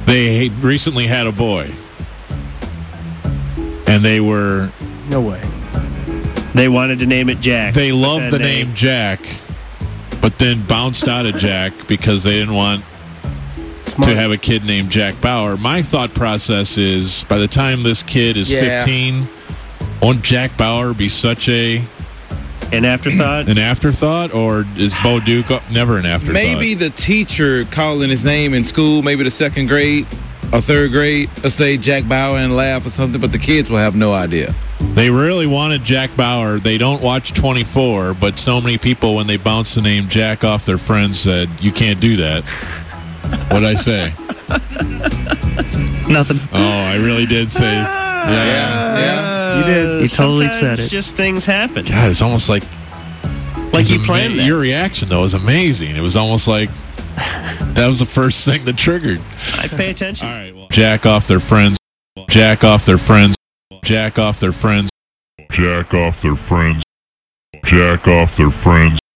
They recently had a boy. And they were... No way. They wanted to name it Jack. They loved the name Jack, but then bounced out of Jack because they didn't want to have a kid named Jack Bauer. My thought process is, by the time this kid is 15, won't Jack Bauer be such an afterthought? An afterthought? Or is Bo Duke never an afterthought? Maybe the teacher calling his name in school, maybe the second grade or third grade, let's say Jack Bauer and laugh or something, but the kids will have no idea. They really wanted Jack Bauer. They don't watch 24, but so many people, when they bounced the name Jack off their friends, said, you can't do that. What'd I say? Nothing. Oh, I really did say. Yeah. You did. You totally said it. Just things happen. God, it's almost like you planned that. Your reaction, though, was amazing. It was almost like that was the first thing that triggered. I pay attention. All right, well, Jack off their friends. Jack off their friends. Jack off their friends. Jack off their friends. Jack off their friends.